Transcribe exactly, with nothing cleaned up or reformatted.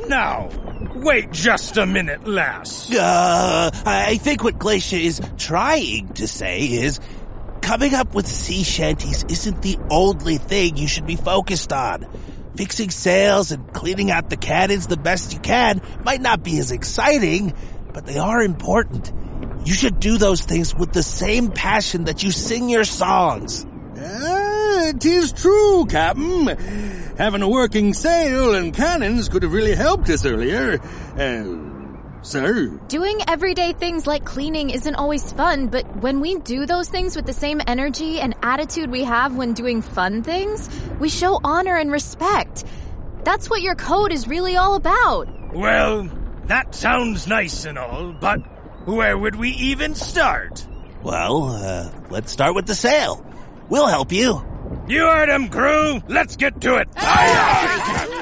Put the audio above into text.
Now, wait just a minute, lass. Uh, I think what Glacia is trying to say is coming up with sea shanties isn't the only thing you should be focused on. Fixing sails and cleaning out the cannons the best you can might not be as exciting, but they are important. You should do those things with the same passion that you sing your songs. Ah, it is true, Captain. Having a working sail and cannons could have really helped us earlier. Uh, sir? Doing everyday things like cleaning isn't always fun, but when we do those things with the same energy and attitude we have when doing fun things, we show honor and respect. That's what your code is really all about. Well, that sounds nice and all, but where would we even start? Well, uh, let's start with the sail. We'll help you. You heard him, crew. Let's get to it. Aye, aye.